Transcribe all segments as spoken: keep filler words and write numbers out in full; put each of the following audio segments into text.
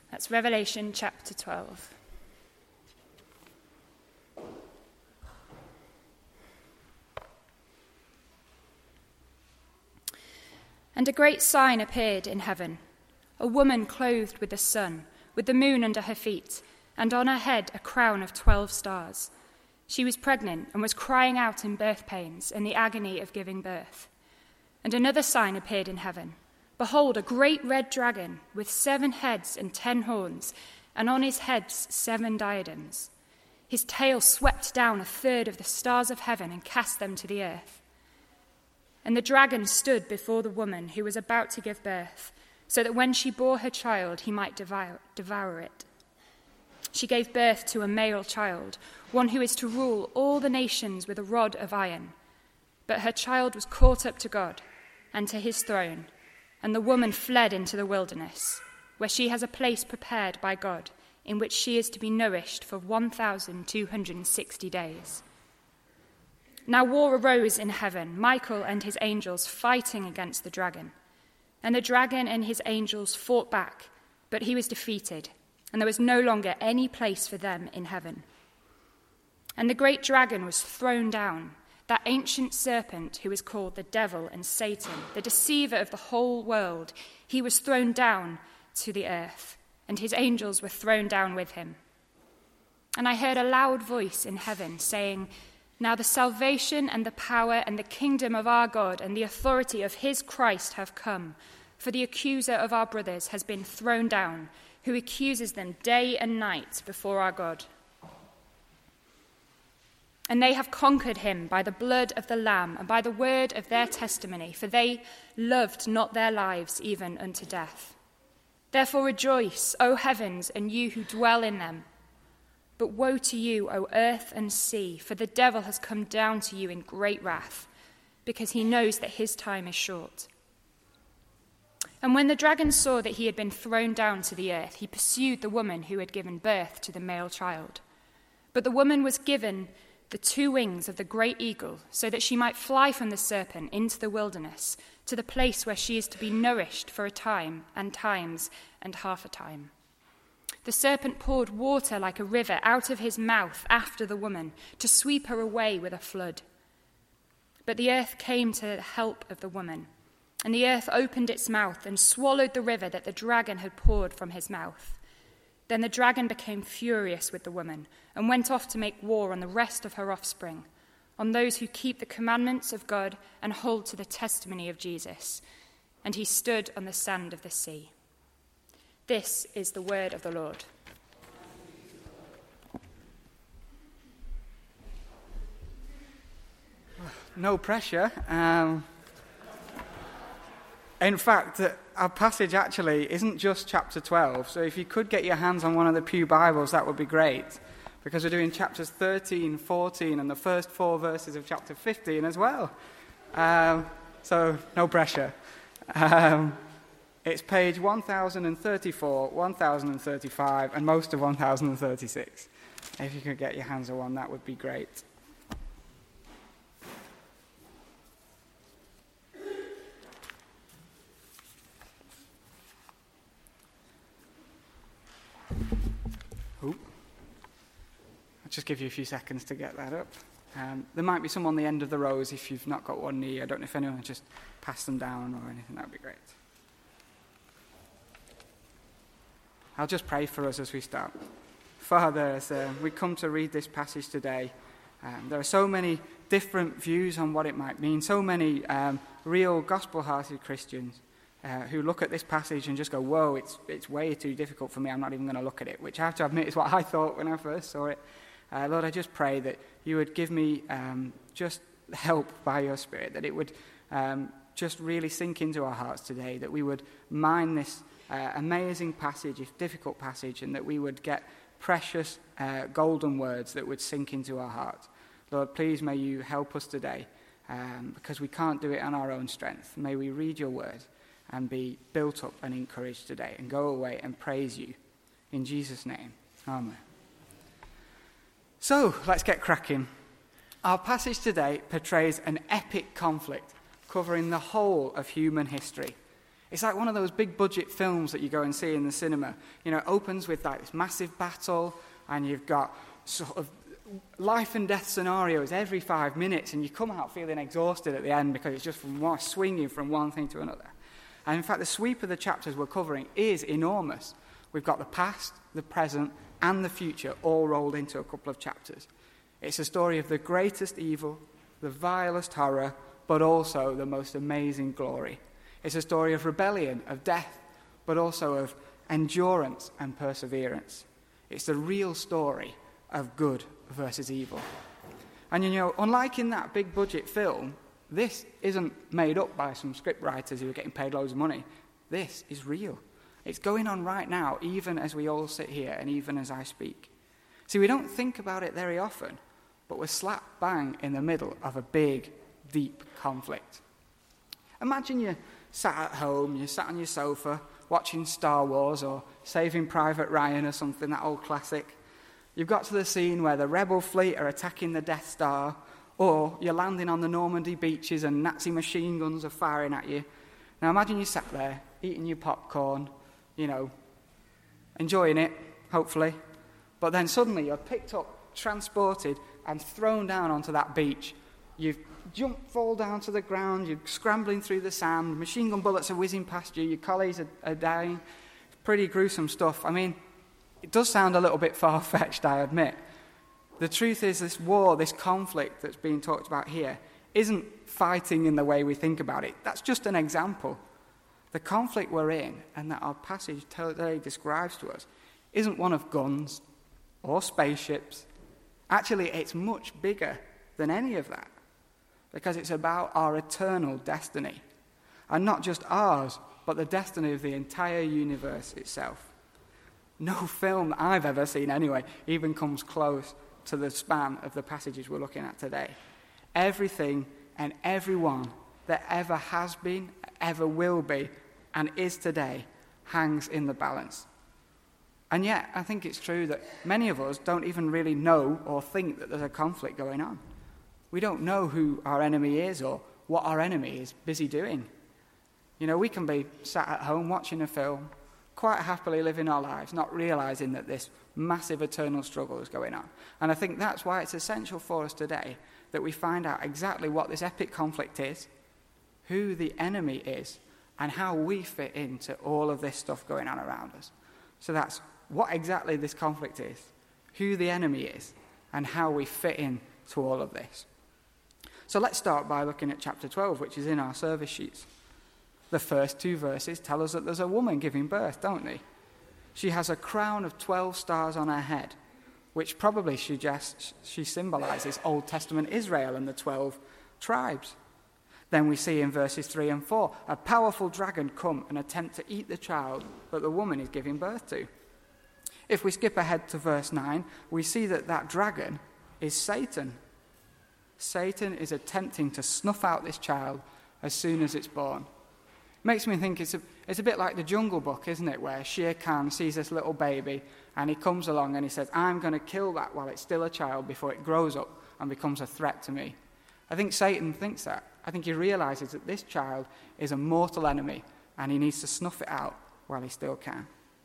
That's Revelation chapter twelve. And a great sign appeared in heaven, a woman clothed with the sun, with the moon under her feet, and on her head a crown of twelve stars. She was pregnant and was crying out in birth pains and the agony of giving birth. And another sign appeared in heaven. Behold, a great red dragon with seven heads and ten horns, and on his heads seven diadems. His tail swept down a third of the stars of heaven and cast them to the earth. And the dragon stood before the woman who was about to give birth, so that when she bore her child, he might devour, devour it. She gave birth to a male child, one who is to rule all the nations with a rod of iron. But her child was caught up to God and to his throne, and the woman fled into the wilderness, where she has a place prepared by God, in which she is to be nourished for one thousand two hundred sixty days. Now war arose in heaven, Michael and his angels fighting against the dragon. And the dragon and his angels fought back, but he was defeated, and there was no longer any place for them in heaven. And the great dragon was thrown down, that ancient serpent who is called the devil and Satan, the deceiver of the whole world. He was thrown down to the earth, and his angels were thrown down with him. And I heard a loud voice in heaven saying, Now the salvation and the power and the kingdom of our God and the authority of his Christ have come, for the accuser of our brothers has been thrown down, who accuses them day and night before our God. And they have conquered him by the blood of the Lamb and by the word of their testimony, for they loved not their lives even unto death. Therefore rejoice, O heavens, and you who dwell in them. But woe to you, O earth and sea, for the devil has come down to you in great wrath, because he knows that his time is short. And when the dragon saw that he had been thrown down to the earth, he pursued the woman who had given birth to the male child. But the woman was given the two wings of the great eagle, so that she might fly from the serpent into the wilderness, to the place where she is to be nourished for a time, and times, and half a time. The serpent poured water like a river out of his mouth after the woman, to sweep her away with a flood. But the earth came to the help of the woman, and the earth opened its mouth and swallowed the river that the dragon had poured from his mouth. Then the dragon became furious with the woman, and went off to make war on the rest of her offspring, on those who keep the commandments of God and hold to the testimony of Jesus. And he stood on the sand of the sea. This is the word of the Lord. No pressure. Um, in fact, our passage actually isn't just chapter twelve, so if you could get your hands on one of the Pew Bibles, that would be great, because we're doing chapters thirteen, fourteen, and the first four verses of chapter fifteen as well. Um, so, no pressure. Um, it's page one thousand thirty-four, one thousand thirty-five, and most of one thousand thirty-six. If you could get your hands on one, that would be great. Ooh. I'll just give you a few seconds to get that up. Um, there might be some on the end of the rows if you've not got one near. I don't know if anyone would just pass them down or anything. That would be great. I'll just pray for us as we start. Father, as uh, we come to read this passage today, um, there are so many different views on what it might mean, so many um, real gospel-hearted Christians uh, who look at this passage and just go, whoa, it's it's way too difficult for me, I'm not even going to look at it, which I have to admit is what I thought when I first saw it. Uh, Lord, I just pray that you would give me um, just help by your Spirit, that it would um, just really sink into our hearts today, that we would mine this uh, amazing passage, this difficult passage, and that we would get precious uh, golden words that would sink into our hearts. Lord, please may you help us today, um, because we can't do it on our own strength. May we read your word and be built up and encouraged today and go away and praise you. In Jesus' name, amen. So, let's get cracking. Our passage today portrays an epic conflict covering the whole of human history. It's like one of those big budget films that you go and see in the cinema. You know, it opens with like this massive battle, and you've got sort of life and death scenarios every five minutes, and you come out feeling exhausted at the end because it's just from one, swinging from one thing to another. And in fact, the sweep of the chapters we're covering is enormous. We've got the past, the present, and the future all rolled into a couple of chapters. It's a story of the greatest evil, the vilest horror, but also the most amazing glory. It's a story of rebellion, of death, but also of endurance and perseverance. It's the real story of good versus evil. And you know, unlike in that big budget film, this isn't made up by some script writers who are getting paid loads of money. This is real. It's going on right now, even as we all sit here and even as I speak. See, we don't think about it very often, but we're slap bang in the middle of a big, deep conflict. Imagine you sat at home, you sat on your sofa, watching Star Wars or Saving Private Ryan or something, that old classic. You've got to the scene where the rebel fleet are attacking the Death Star, or you're landing on the Normandy beaches and Nazi machine guns are firing at you. Now imagine you sat there, eating your popcorn, you know, enjoying it, hopefully, but then suddenly you're picked up, transported, and thrown down onto that beach. You've jumped, fall down to the ground, you're scrambling through the sand, machine gun bullets are whizzing past you, your colleagues are, are dying. Pretty gruesome stuff. I mean, it does sound a little bit far-fetched, I admit. The truth is, this war, this conflict that's being talked about here, isn't fighting in the way we think about it. That's just an example. The conflict we're in, and that our passage today describes to us, isn't one of guns or spaceships. Actually, it's much bigger than any of that, because it's about our eternal destiny. And not just ours, but the destiny of the entire universe itself. No film I've ever seen, anyway, even comes close to the span of the passages we're looking at today. Everything and everyone that ever has been, ever will be, and is today hangs in the balance. And yet, I think it's true that many of us don't even really know or think that there's a conflict going on. We don't know who our enemy is or what our enemy is busy doing. You know, we can be sat at home watching a film, quite happily living our lives, not realizing that this massive eternal struggle is going on. And I think that's why it's essential for us today that we find out exactly what this epic conflict is, who the enemy is, and how we fit into all of this stuff going on around us. So that's what exactly this conflict is, who the enemy is, and how we fit in to all of this. So let's start by looking at chapter twelve, which is in our service sheets. The first two verses tell us that there's a woman giving birth, don't they? She has a crown of twelve stars on her head, which probably suggests she symbolizes Old Testament Israel and the twelve tribes. Then we see in verses three and four, a powerful dragon come and attempt to eat the child that the woman is giving birth to. If we skip ahead to verse nine, we see that that dragon is Satan. Satan is attempting to snuff out this child as soon as it's born. Makes me think it's a, it's a bit like the Jungle Book, isn't it, where Shere Khan sees this little baby and he comes along and he says, I'm going to kill that while it's still a child before it grows up and becomes a threat to me. I think Satan thinks that. I think he realizes that this child is a mortal enemy and he needs to snuff it out while he still can.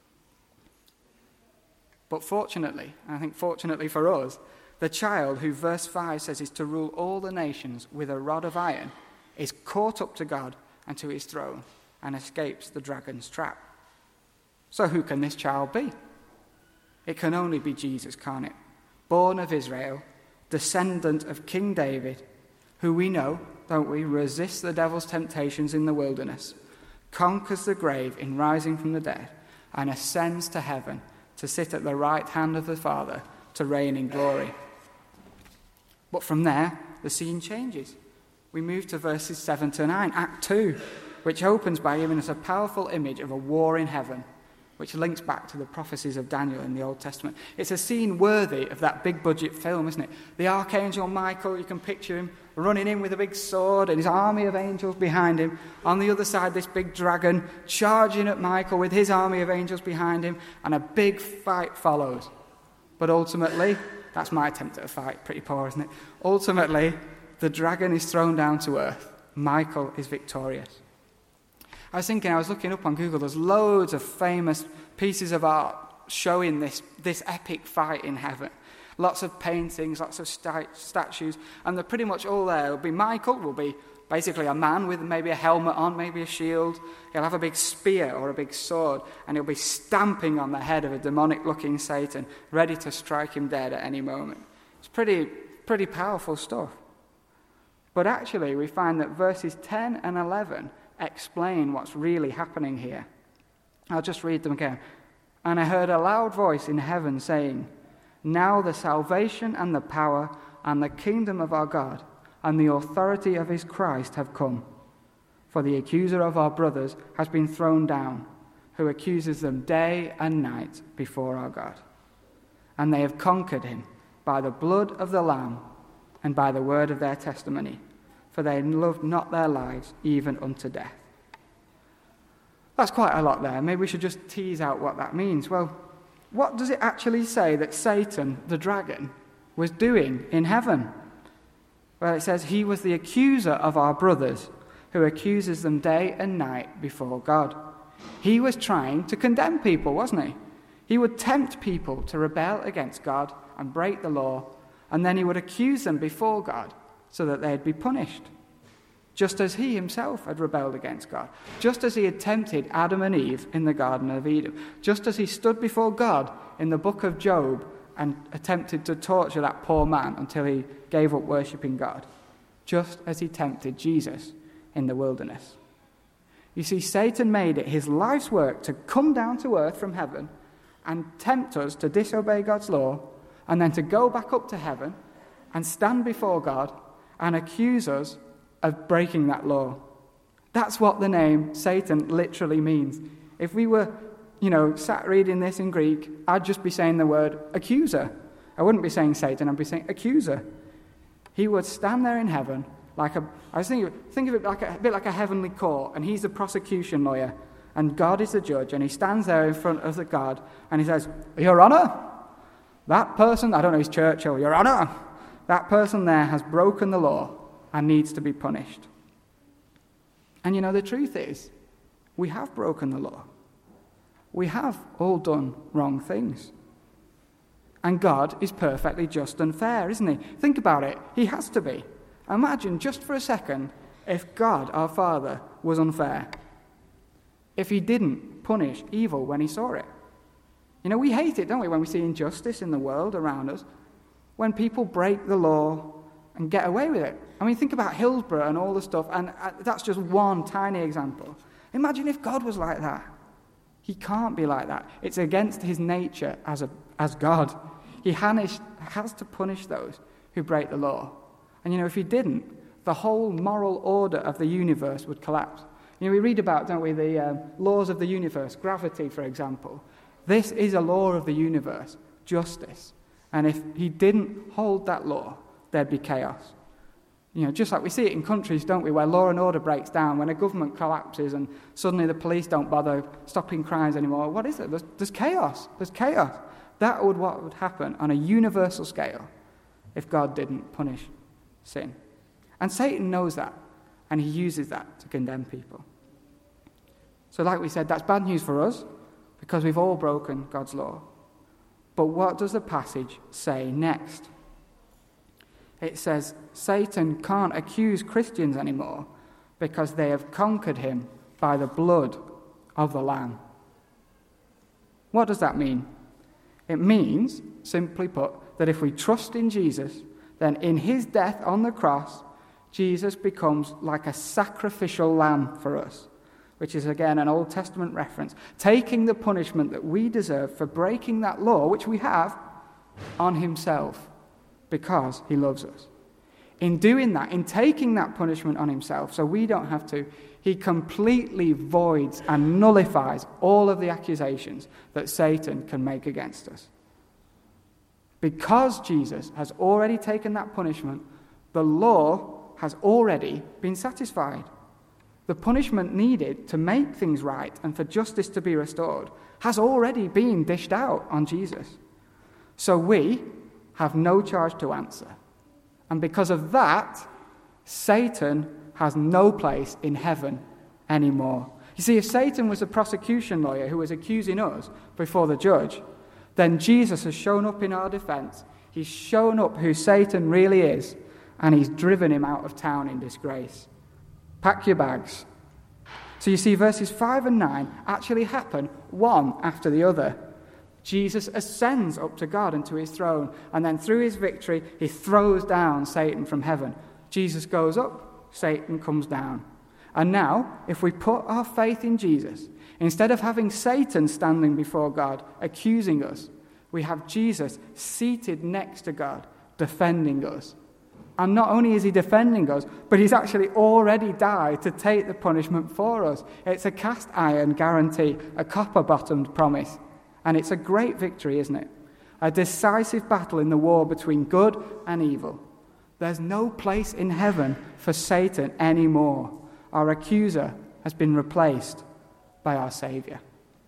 But fortunately, and I think fortunately for us, the child who verse five says is to rule all the nations with a rod of iron is caught up to God and to his throne, and escapes the dragon's trap. So who can this child be? It can only be Jesus, can't it? Born of Israel, descendant of King David, who we know, don't we, resists the devil's temptations in the wilderness, conquers the grave in rising from the dead, and ascends to heaven to sit at the right hand of the Father to reign in glory. But from there, the scene changes. We move to verses seven to nine, Act two, which opens by giving us a powerful image of a war in heaven, which links back to the prophecies of Daniel in the Old Testament. It's a scene worthy of that big-budget film, isn't it? The Archangel Michael, you can picture him running in with a big sword and his army of angels behind him. On the other side, this big dragon charging at Michael with his army of angels behind him, and a big fight follows. But ultimately, that's my attempt at a fight, pretty poor, isn't it? Ultimately, the dragon is thrown down to earth. Michael is victorious. I was thinking, I was looking up on Google, there's loads of famous pieces of art showing this, this epic fight in heaven. Lots of paintings, lots of sta- statues, and they're pretty much all there. It'll be Michael, will be basically a man with maybe a helmet on, maybe a shield. He'll have a big spear or a big sword, and he'll be stamping on the head of a demonic-looking Satan, ready to strike him dead at any moment. It's pretty, pretty powerful stuff. But actually, we find that verses ten and eleven explain what's really happening here. I'll just read them again. And I heard a loud voice in heaven saying, "Now the salvation and the power and the kingdom of our God and the authority of his Christ have come. For the accuser of our brothers has been thrown down, who accuses them day and night before our God. And they have conquered him by the blood of the Lamb and by the word of their testimony, for they loved not their lives even unto death." That's quite a lot there. Maybe we should just tease out what that means. Well, what does it actually say that Satan, the dragon, was doing in heaven? Well, it says he was the accuser of our brothers, who accuses them day and night before God. He was trying to condemn people, wasn't he? He would tempt people to rebel against God and break the law, and then he would accuse them before God so that they'd be punished, just as he himself had rebelled against God, just as he had tempted Adam and Eve in the Garden of Eden, just as he stood before God in the book of Job and attempted to torture that poor man until he gave up worshipping God, just as he tempted Jesus in the wilderness. You see, Satan made it his life's work to come down to earth from heaven and tempt us to disobey God's law, and then to go back up to heaven and stand before God and accuse us of breaking that law. That's what the name Satan literally means. If we were, you know, sat reading this in Greek, I'd just be saying the word accuser. I wouldn't be saying Satan, I'd be saying accuser. He would stand there in heaven like a, I was thinking, think of it like a, a bit like a heavenly court, and he's the prosecution lawyer, and God is the judge, and he stands there in front of the God, and he says, "Your Honor, that person," I don't know, he's Churchill, "Your Honor, that person there has broken the law and needs to be punished." And you know, the truth is, we have broken the law. We have all done wrong things. And God is perfectly just and fair, isn't he? Think about it. He has to be. Imagine just for a second if God, our Father, was unfair. If he didn't punish evil when he saw it. You know, we hate it, don't we, when we see injustice in the world around us? When people break the law and get away with it. I mean, think about Hillsborough and all the stuff, and that's just one tiny example. Imagine if God was like that. He can't be like that. It's against his nature as a as God. He has to punish those who break the law. And you know, if he didn't, the whole moral order of the universe would collapse. You know, we read about, don't we, the uh, laws of the universe, gravity, for example. This is a law of the universe, justice. And if he didn't hold that law, there'd be chaos. You know, just like we see it in countries, don't we, where law and order breaks down, when a government collapses and suddenly the police don't bother stopping crimes anymore. What is it? There's, there's chaos. There's chaos. That would what would happen on a universal scale if God didn't punish sin. And Satan knows that, and he uses that to condemn people. So like we said, that's bad news for us, because we've all broken God's law. But what does the passage say next? It says, Satan can't accuse Christians anymore because they have conquered him by the blood of the Lamb. What does that mean? It means, simply put, that if we trust in Jesus, then in his death on the cross, Jesus becomes like a sacrificial lamb for us, which is again an Old Testament reference, taking the punishment that we deserve for breaking that law, which we have, on himself because he loves us. In doing that, in taking that punishment on himself so we don't have to, he completely voids and nullifies all of the accusations that Satan can make against us. Because Jesus has already taken that punishment, the law has already been satisfied. The punishment needed to make things right and for justice to be restored has already been dished out on Jesus. So we have no charge to answer. And because of that, Satan has no place in heaven anymore. You see, if Satan was a prosecution lawyer who was accusing us before the judge, then Jesus has shown up in our defense. He's shown up who Satan really is, and he's driven him out of town in disgrace. Pack your bags. So you see, verses five and nine actually happen one after the other. Jesus ascends up to God and to his throne, and then through his victory, he throws down Satan from heaven. Jesus goes up, Satan comes down. And now, if we put our faith in Jesus, instead of having Satan standing before God, accusing us, we have Jesus seated next to God, defending us. And not only is he defending us, but he's actually already died to take the punishment for us. It's a cast iron guarantee, a copper-bottomed promise. And it's a great victory, isn't it? A decisive battle in the war between good and evil. There's no place in heaven for Satan anymore. Our accuser has been replaced by our Saviour.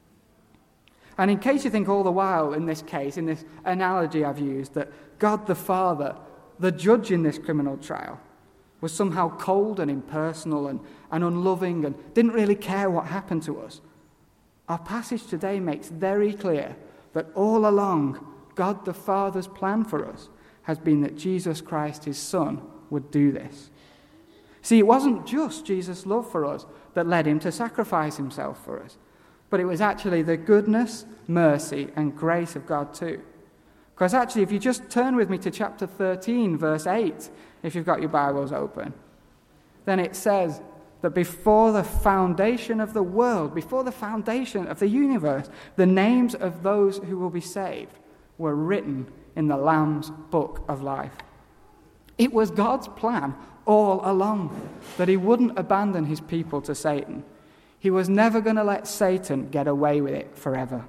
And in case you think all the while in this case, in this analogy I've used, that God the Father, the judge in this criminal trial, was somehow cold and impersonal and, and unloving and didn't really care what happened to us, our passage today makes very clear that all along God the Father's plan for us has been that Jesus Christ, his Son, would do this. See, it wasn't just Jesus' love for us that led him to sacrifice himself for us, but it was actually the goodness, mercy, and grace of God too. Because actually, if you just turn with me to chapter thirteen, verse eight, if you've got your Bibles open, then it says that before the foundation of the world, before the foundation of the universe, the names of those who will be saved were written in the Lamb's book of life. It was God's plan all along that he wouldn't abandon his people to Satan. He was never going to let Satan get away with it forever.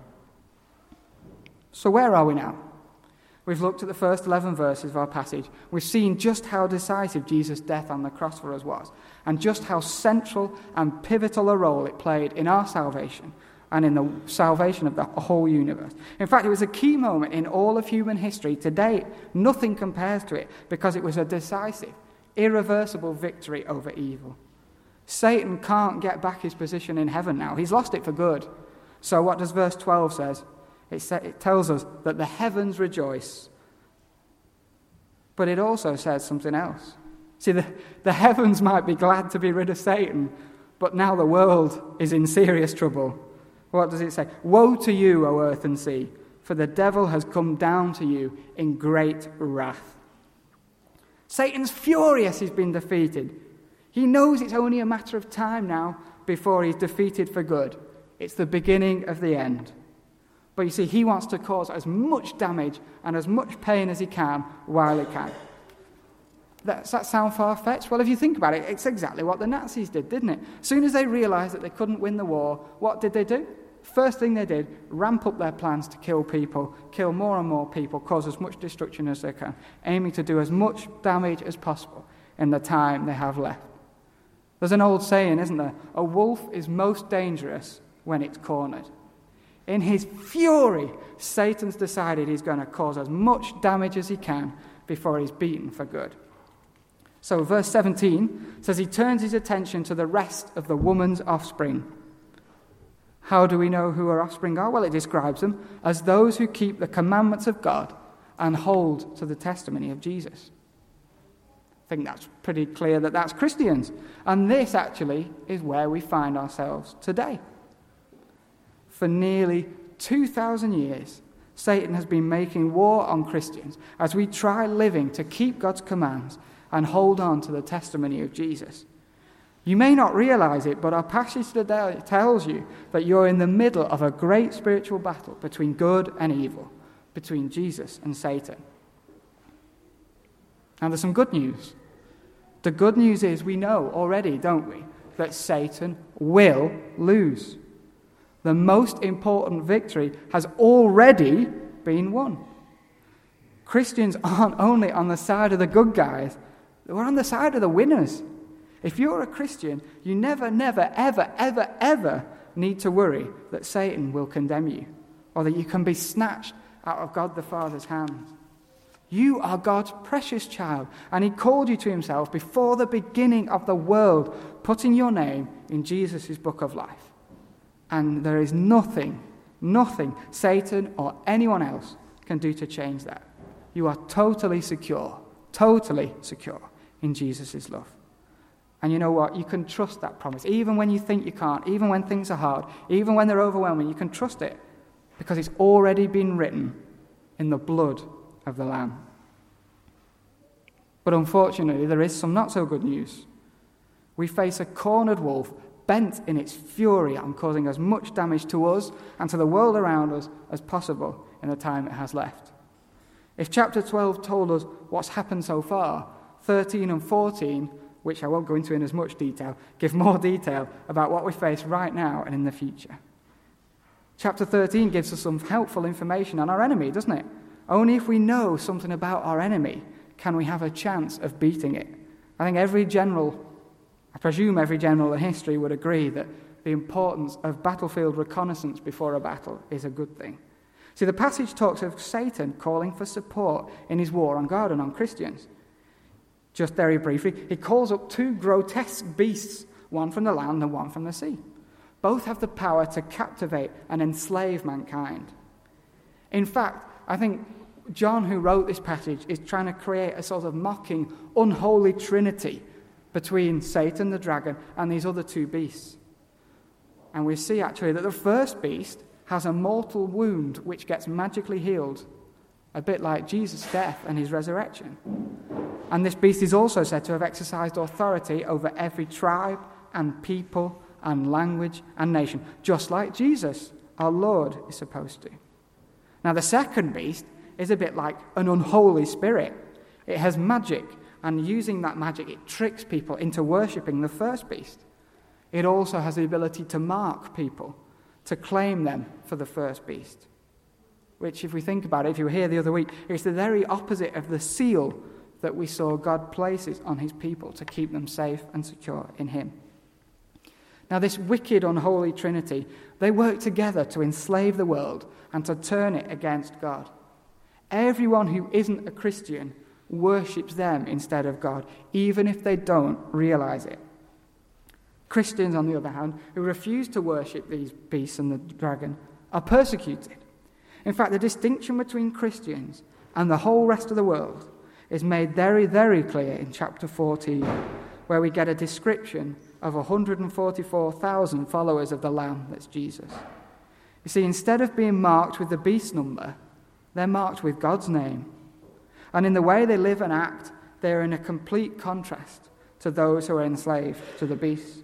So where are we now? We've looked at the first eleven verses of our passage. We've seen just how decisive Jesus' death on the cross for us was, and just how central and pivotal a role it played in our salvation and in the salvation of the whole universe. In fact, it was a key moment in all of human history. To date, nothing compares to it because it was a decisive, irreversible victory over evil. Satan can't get back his position in heaven now. He's lost it for good. So what does verse twelve say? It, sa- it tells us that the heavens rejoice. But it also says something else. See, the, the heavens might be glad to be rid of Satan, but now the world is in serious trouble. What does it say? Woe to you, O earth and sea, for the devil has come down to you in great wrath. Satan's furious he's been defeated. He knows it's only a matter of time now before he's defeated for good. It's the beginning of the end. But you see, he wants to cause as much damage and as much pain as he can while he can. Does that sound far-fetched? Well, if you think about it, it's exactly what the Nazis did, didn't it? As soon as they realized that they couldn't win the war, what did they do? First thing they did, ramp up their plans to kill people, kill more and more people, cause as much destruction as they can, aiming to do as much damage as possible in the time they have left. There's an old saying, isn't there? A wolf is most dangerous when it's cornered. In his fury, Satan's decided he's going to cause as much damage as he can before he's beaten for good. So verse seventeen says he turns his attention to the rest of the woman's offspring. How do we know who her offspring are? Well, it describes them as those who keep the commandments of God and hold to the testimony of Jesus. I think that's pretty clear that that's Christians. And this actually is where we find ourselves today. For nearly two thousand years, Satan has been making war on Christians as we try living to keep God's commands and hold on to the testimony of Jesus. You may not realize it, but our passage today tells you that you're in the middle of a great spiritual battle between good and evil, between Jesus and Satan. Now, there's some good news. The good news is we know already, don't we, that Satan will lose. The most important victory has already been won. Christians aren't only on the side of the good guys, we're on the side of the winners. If you're a Christian, you never, never, ever, ever, ever need to worry that Satan will condemn you or that you can be snatched out of God the Father's hands. You are God's precious child, and he called you to himself before the beginning of the world, putting your name in Jesus' book of life. And there is nothing, nothing Satan or anyone else can do to change that. You are totally secure, totally secure in Jesus' love. And you know what? You can trust that promise. Even when you think you can't, even when things are hard, even when they're overwhelming, you can trust it because it's already been written in the blood of the Lamb. But unfortunately, there is some not so good news. We face a cornered wolf bent in its fury on causing as much damage to us and to the world around us as possible in the time it has left. If chapter twelve told us what's happened so far, thirteen and fourteen, which I won't go into in as much detail, give more detail about what we face right now and in the future. Chapter thirteen gives us some helpful information on our enemy, doesn't it? Only if we know something about our enemy can we have a chance of beating it. I think every general, I presume every general in history would agree that the importance of battlefield reconnaissance before a battle is a good thing. See, the passage talks of Satan calling for support in his war on God and on Christians. Just very briefly, he calls up two grotesque beasts, one from the land and one from the sea. Both have the power to captivate and enslave mankind. In fact, I think John, who wrote this passage, is trying to create a sort of mocking, unholy trinity between Satan, the dragon, and these other two beasts. And we see actually that the first beast has a mortal wound which gets magically healed, a bit like Jesus' death and his resurrection. And this beast is also said to have exercised authority over every tribe and people and language and nation, just like Jesus, our Lord, is supposed to. Now, the second beast is a bit like an unholy spirit. It has magic, and using that magic, it tricks people into worshipping the first beast. It also has the ability to mark people, to claim them for the first beast, which, if we think about it, if you were here the other week, it's the very opposite of the seal that we saw God places on his people to keep them safe and secure in him. Now, this wicked, unholy trinity, they work together to enslave the world and to turn it against God. Everyone who isn't a Christian worships them instead of God, even if they don't realize it. Christians, on the other hand, who refuse to worship these beasts and the dragon, are persecuted. In fact, the distinction between Christians and the whole rest of the world is made very, very clear in chapter fourteen, where we get a description of one hundred forty-four thousand followers of the Lamb, that's Jesus. You see, instead of being marked with the beast number, they're marked with God's name. And in the way they live and act, they're in a complete contrast to those who are enslaved to the beast.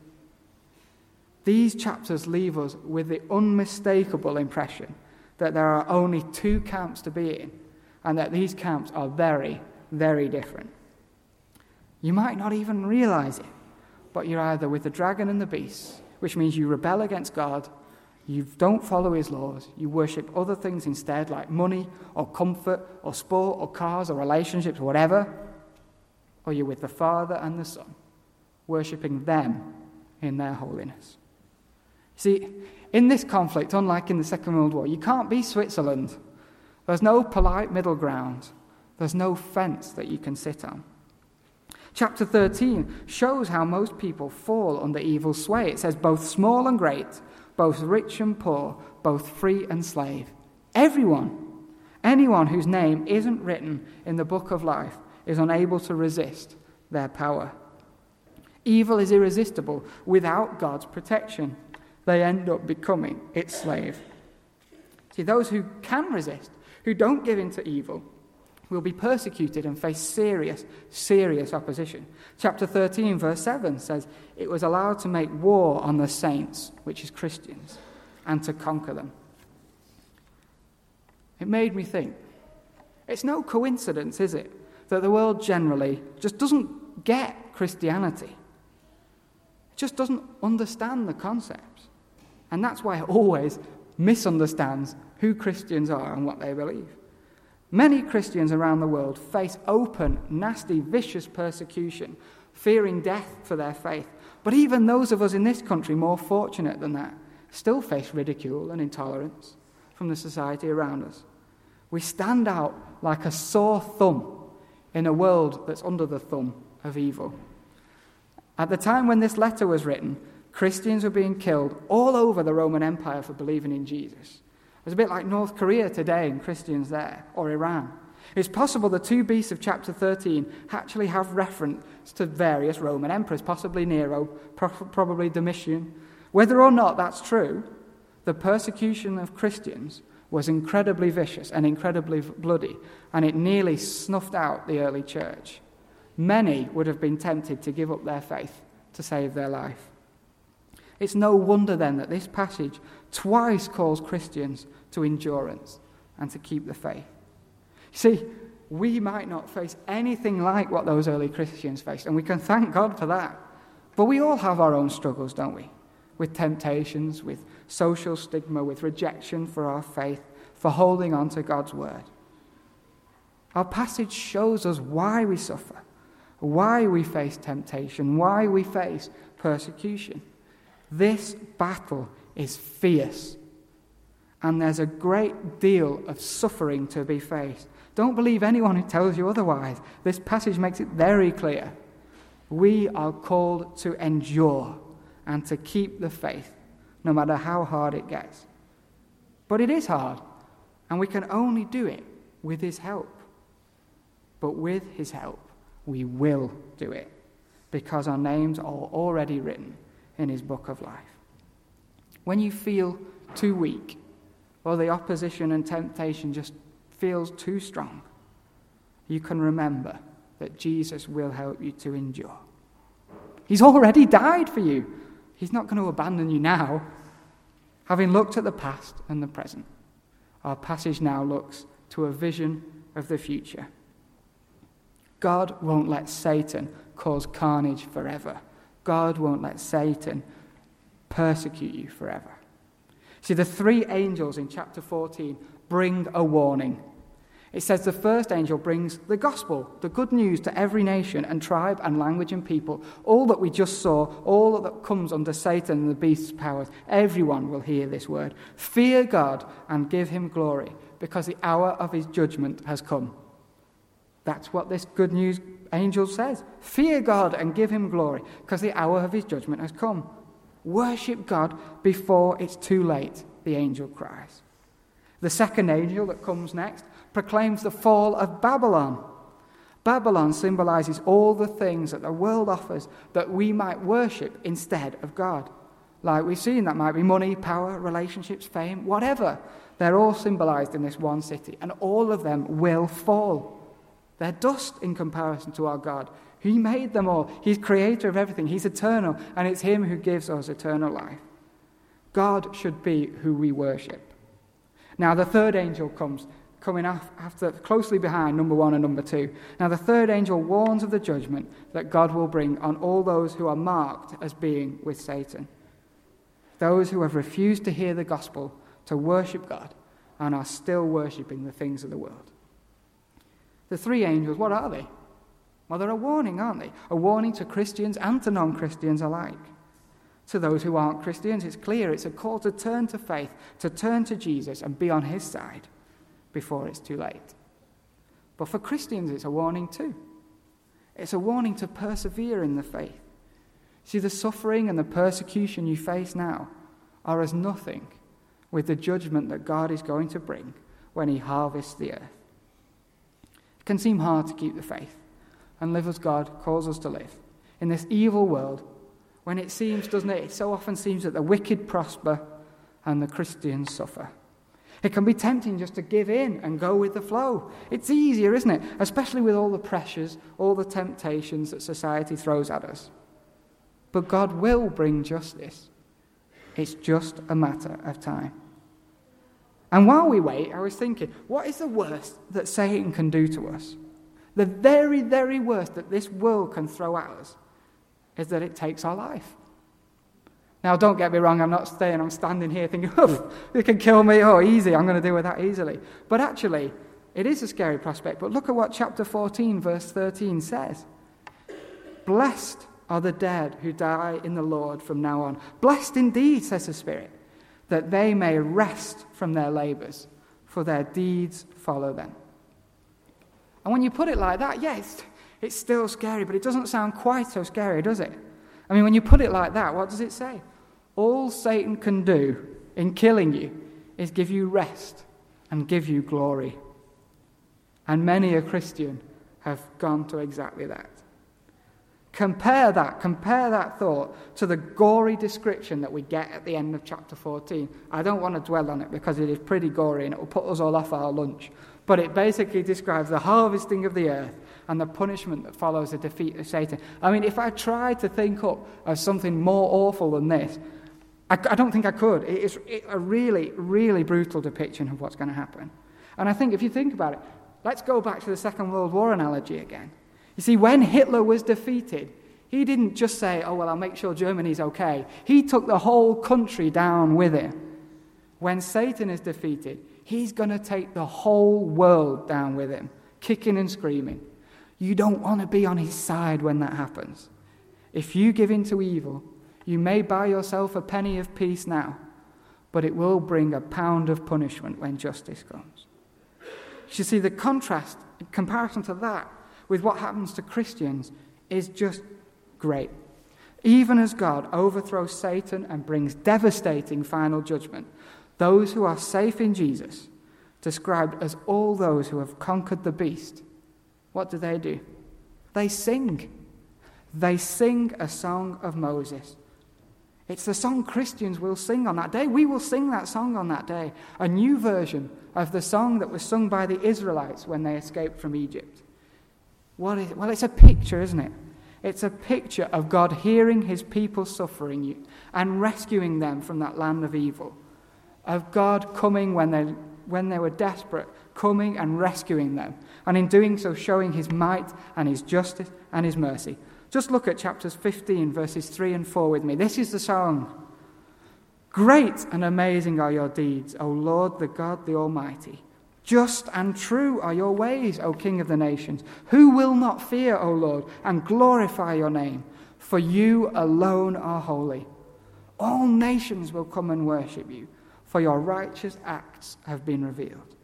These chapters leave us with the unmistakable impression that there are only two camps to be in, and that these camps are very, very different. You might not even realize it, but you're either with the dragon and the beast, which means you rebel against God, you don't follow his laws, you worship other things instead, like money or comfort or sport or cars or relationships or whatever, or you're with the Father and the Son, worshipping them in their holiness. See, in this conflict, unlike in the Second World War, you can't be Switzerland. There's no polite middle ground. There's no fence that you can sit on. Chapter thirteen shows how most people fall under evil's sway. It says both small and great, both rich and poor, both free and slave. Everyone, anyone whose name isn't written in the book of life is unable to resist their power. Evil is irresistible without God's protection. They end up becoming its slave. See, those who can resist, who don't give in to evil, will be persecuted and face serious, serious opposition. Chapter thirteen, verse seven says, it was allowed to make war on the saints, which is Christians, and to conquer them. It made me think, it's no coincidence, is it, that the world generally just doesn't get Christianity. It just doesn't understand the concepts. And that's why it always misunderstands who Christians are and what they believe. Many Christians around the world face open, nasty, vicious persecution, fearing death for their faith. But even those of us in this country more fortunate than that still face ridicule and intolerance from the society around us. We stand out like a sore thumb in a world that's under the thumb of evil. At the time when this letter was written, Christians were being killed all over the Roman Empire for believing in Jesus. It was a bit like North Korea today and Christians there, or Iran. It's possible the two beasts of chapter thirteen actually have reference to various Roman emperors, possibly Nero, probably Domitian. Whether or not that's true, the persecution of Christians was incredibly vicious and incredibly bloody, and it nearly snuffed out the early church. Many would have been tempted to give up their faith to save their life. It's no wonder then that this passage twice calls Christians to endurance and to keep the faith. You see, we might not face anything like what those early Christians faced, and we can thank God for that. But we all have our own struggles, don't we? With temptations, with social stigma, with rejection for our faith, for holding on to God's word. Our passage shows us why we suffer, why we face temptation, why we face persecution. This battle is fierce, and there's a great deal of suffering to be faced. Don't believe anyone who tells you otherwise. This passage makes it very clear. We are called to endure and to keep the faith, no matter how hard it gets. But it is hard, and we can only do it with his help. But with his help, we will do it, because our names are already written in his book of life. When you feel too weak, or the opposition and temptation just feels too strong, you can remember that Jesus will help you to endure. He's already died for you. He's not going to abandon you now. Having looked at the past and the present, our passage now looks to a vision of the future. God won't let Satan cause carnage forever. God won't let Satan persecute you forever. See, the three angels in chapter fourteen bring a warning. It says the first angel brings the gospel, the good news to every nation and tribe and language and people. All that we just saw, all that comes under Satan and the beast's powers, everyone will hear this word. Fear God and give him glory, because the hour of his judgment has come. That's what this good news angel says. Fear God and give him glory, because the hour of his judgment has come. Worship God before it's too late, the angel cries. The second angel that comes next proclaims the fall of Babylon. Babylon symbolizes all the things that the world offers that we might worship instead of God. Like we've seen, that might be money, power, relationships, fame, whatever. They're all symbolized in this one city, and all of them will fall. They're dust in comparison to our God. He made them all. He's creator of everything. He's eternal, and it's him who gives us eternal life. God should be who we worship. Now the third angel comes, coming after, closely behind number one and number two. Now the third angel warns of the judgment that God will bring on all those who are marked as being with Satan. Those who have refused to hear the gospel, to worship God, and are still worshipping the things of the world. The three angels, what are they? Well, they're a warning, aren't they? A warning to Christians and to non-Christians alike. To those who aren't Christians, it's clear it's a call to turn to faith, to turn to Jesus and be on his side before it's too late. But for Christians, it's a warning too. It's a warning to persevere in the faith. See, the suffering and the persecution you face now are as nothing with the judgment that God is going to bring when he harvests the earth. It can seem hard to keep the faith and live as God calls us to live in this evil world, when it seems, doesn't it, it so often seems that the wicked prosper and the Christians suffer. It can be tempting just to give in and go with the flow. It's easier, isn't it? Especially with all the pressures, all the temptations that society throws at us. But God will bring justice. It's just a matter of time. And while we wait, I was thinking, what is the worst that Satan can do to us? The very, very worst that this world can throw at us is that it takes our life. Now, don't get me wrong, I'm not staying, I'm standing here thinking, oh, it can kill me, oh, easy, I'm going to deal with that easily. But actually, it is a scary prospect. But look at what chapter fourteen, verse thirteen says. Blessed are the dead who die in the Lord from now on. Blessed indeed, says the Spirit, that they may rest from their labors, for their deeds follow them. And when you put it like that, yes, it's still scary, but it doesn't sound quite so scary, does it? I mean, when you put it like that, what does it say? All Satan can do in killing you is give you rest and give you glory. And many a Christian have gone to exactly that. Compare that, compare that thought to the gory description that we get at the end of chapter fourteen. I don't want to dwell on it because it is pretty gory and it will put us all off our lunch. But it basically describes the harvesting of the earth and the punishment that follows the defeat of Satan. I mean, if I tried to think up of something more awful than this, I, I don't think I could. It is a really, really brutal depiction of what's going to happen. And I think if you think about it, let's go back to the Second World War analogy again. You see, when Hitler was defeated, he didn't just say, oh, well, I'll make sure Germany's okay. He took the whole country down with him. When Satan is defeated, he's going to take the whole world down with him, kicking and screaming. You don't want to be on his side when that happens. If you give in to evil, you may buy yourself a penny of peace now, but it will bring a pound of punishment when justice comes. You see, the contrast, in comparison to that, with what happens to Christians is just great. Even as God overthrows Satan and brings devastating final judgment, those who are safe in Jesus, described as all those who have conquered the beast, what do they do? They sing. They sing a song of Moses. It's the song Christians will sing on that day. We will sing that song on that day, a new version of the song that was sung by the Israelites when they escaped from Egypt. What is it? Well, it's a picture, isn't it? It's a picture of God hearing his people suffering and rescuing them from that land of evil. Of God coming when they, when they were desperate, coming and rescuing them. And in doing so, showing his might and his justice and his mercy. Just look at chapters fifteen, verses three and four with me. This is the song. Great and amazing are your deeds, O Lord, the God, the Almighty. Just and true are your ways, O King of the nations. Who will not fear, O Lord, and glorify your name? For you alone are holy. All nations will come and worship you, for your righteous acts have been revealed.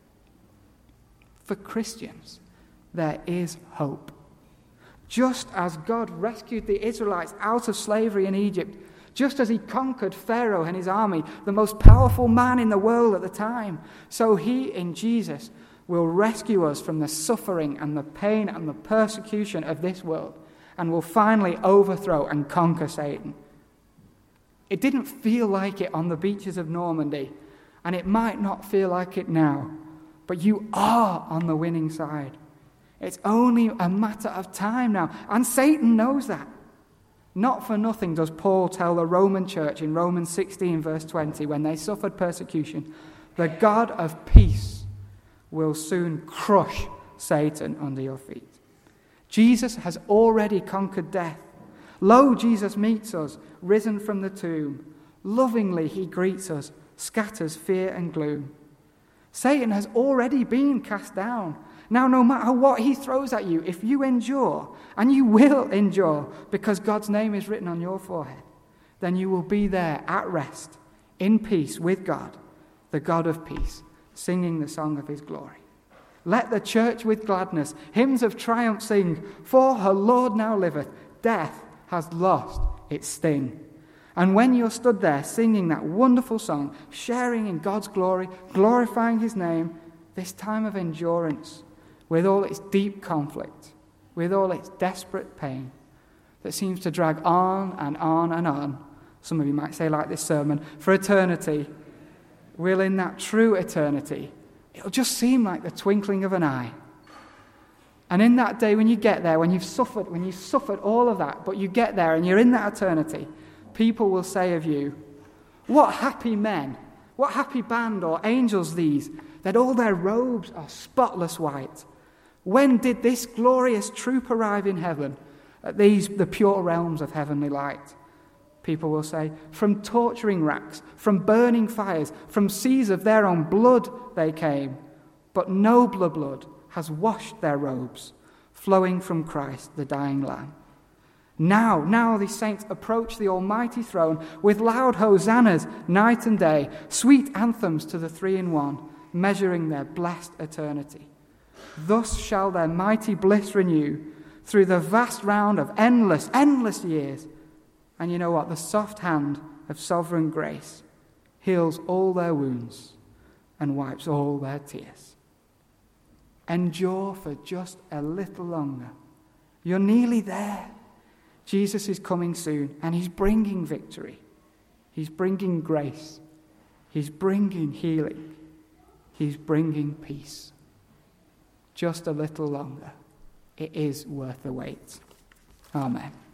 For Christians, there is hope. Just as God rescued the Israelites out of slavery in Egypt, just as he conquered Pharaoh and his army, the most powerful man in the world at the time, so he, in Jesus, will rescue us from the suffering and the pain and the persecution of this world and will finally overthrow and conquer Satan. It didn't feel like it on the beaches of Normandy, and it might not feel like it now, but you are on the winning side. It's only a matter of time now, and Satan knows that. Not for nothing does Paul tell the Roman church in Romans sixteen, verse twenty, when they suffered persecution, the God of peace will soon crush Satan under your feet. Jesus has already conquered death. Lo, Jesus meets us, risen from the tomb. Lovingly he greets us, scatters fear and gloom. Satan has already been cast down. Now, no matter what he throws at you, if you endure, and you will endure, because God's name is written on your forehead, then you will be there at rest, in peace with God, the God of peace, singing the song of his glory. Let the church with gladness hymns of triumph sing, for her Lord now liveth, death has lost its sting. And when you're stood there singing that wonderful song, sharing in God's glory, glorifying his name, this time of endurance, with all its deep conflict, with all its desperate pain that seems to drag on and on and on, some of you might say like this sermon, for eternity, will in that true eternity, it'll just seem like the twinkling of an eye. And in that day when you get there, when you've suffered, when you've suffered all of that, but you get there and you're in that eternity, people will say of you, what happy men, what happy band or angels these, that all their robes are spotless white. When did this glorious troop arrive in heaven, at these, the pure realms of heavenly light? People will say, from torturing racks, from burning fires, from seas of their own blood they came, but nobler blood has washed their robes, flowing from Christ, the dying Lamb. Now, now these saints approach the almighty throne with loud hosannas night and day, sweet anthems to the three-in-one, measuring their blessed eternity. Thus shall their mighty bliss renew through the vast round of endless, endless years. And you know what? The soft hand of sovereign grace heals all their wounds and wipes all their tears. Endure for just a little longer. You're nearly there. Jesus is coming soon, and he's bringing victory. He's bringing grace. He's bringing healing. He's bringing peace. Just a little longer. It is worth the wait. Amen.